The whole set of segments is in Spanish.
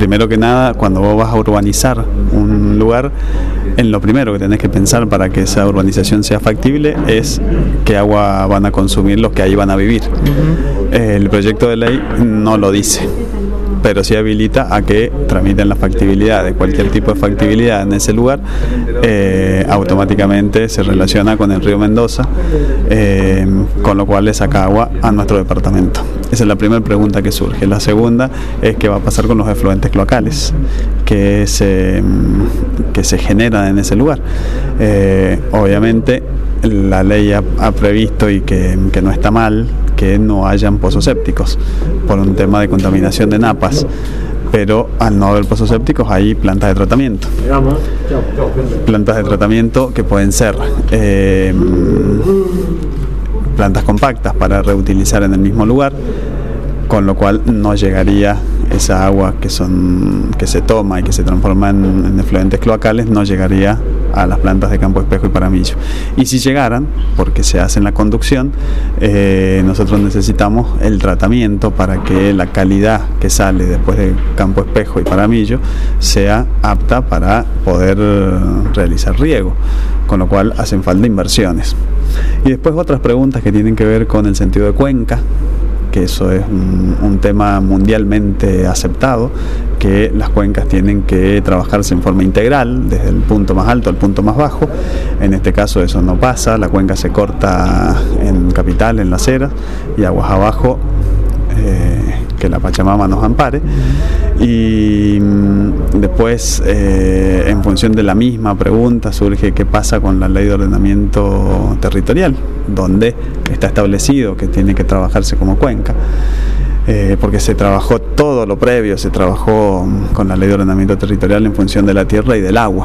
primero que nada, cuando vos vas a urbanizar un lugar, en lo primero que tenés que pensar para que esa urbanización sea factible es qué agua van a consumir los que ahí van a vivir. El proyecto de ley no lo dice, pero sí habilita a que tramiten la factibilidad. De cualquier tipo de factibilidad en ese lugar, automáticamente se relaciona con el río Mendoza, con lo cual le saca agua a nuestro departamento. Esa es la primera pregunta que surge. La segunda es qué va a pasar con los efluentes cloacales que se generan en ese lugar. Obviamente la ley ha previsto, y que no está mal, que no hayan pozos sépticos por un tema de contaminación de napas, pero al no haber pozos sépticos hay plantas de tratamiento. Plantas de tratamiento que pueden ser plantas compactas para reutilizar en el mismo lugar, con lo cual no llegaría esa agua que se toma y que se transforma en efluentes cloacales, no llegaría a las plantas de Campo Espejo y Paramillo. Y si llegaran, porque se hace en la conducción, nosotros necesitamos el tratamiento para que la calidad que sale después de Campo Espejo y Paramillo sea apta para poder realizar riego, con lo cual hacen falta inversiones. Y después otras preguntas que tienen que ver con el sentido de cuenca, que eso es un tema mundialmente aceptado, que las cuencas tienen que trabajarse en forma integral, desde el punto más alto al punto más bajo. En este caso eso no pasa, la cuenca se corta en Capital, en Las Heras, y aguas abajo, que la Pachamama nos ampare. Y después, en función de la misma pregunta, surge qué pasa con la ley de ordenamiento territorial, donde está establecido que tiene que trabajarse como cuenca, porque se trabajó todo lo previo, se trabajó con la ley de ordenamiento territorial en función de la tierra y del agua.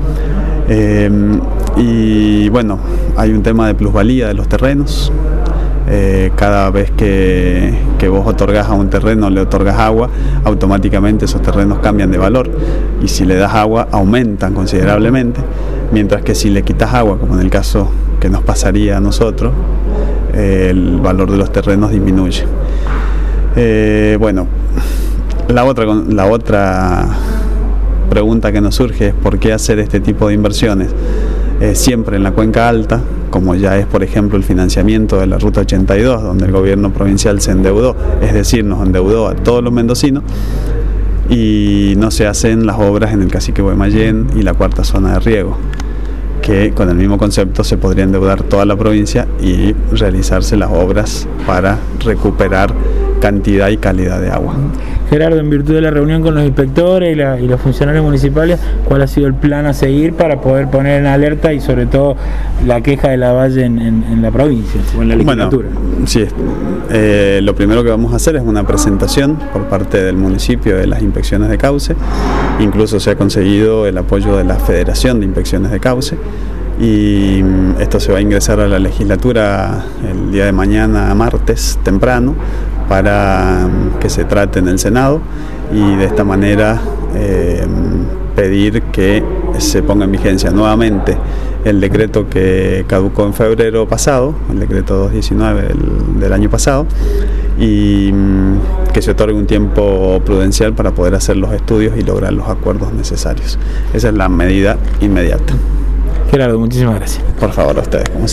Y bueno, hay un tema de plusvalía de los terrenos. Cada vez que vos otorgás a un terreno, le otorgas agua, automáticamente esos terrenos cambian de valor, y si le das agua aumentan considerablemente, mientras que si le quitas agua, como en el caso que nos pasaría a nosotros, el valor de los terrenos disminuye. Bueno, la otra pregunta que nos surge es por qué hacer este tipo de inversiones siempre en la cuenca alta, como ya es por ejemplo el financiamiento de la Ruta 82, donde el gobierno provincial se endeudó, es decir, nos endeudó a todos los mendocinos, y no se hacen las obras en el Cacique Guaymallén y la cuarta zona de riego, que con el mismo concepto se podría endeudar toda la provincia y realizarse las obras para recuperar cantidad y calidad de agua. Gerardo, en virtud de la reunión con los inspectores y los funcionarios municipales, ¿cuál ha sido el plan a seguir para poder poner en alerta y sobre todo la queja de la Valle en la provincia o en la legislatura? Bueno, sí, lo primero que vamos a hacer es una presentación por parte del municipio de las inspecciones de cauce. Incluso se ha conseguido el apoyo de la Federación de Inspecciones de Cauce, y esto se va a ingresar a la legislatura el día de mañana, martes temprano, para que se trate en el Senado, y de esta manera pedir que se ponga en vigencia nuevamente el decreto que caducó en febrero pasado, el decreto 219 del año pasado, y que se otorgue un tiempo prudencial para poder hacer los estudios y lograr los acuerdos necesarios. Esa es la medida inmediata. Gerardo, muchísimas gracias. Por favor, a ustedes, como siempre.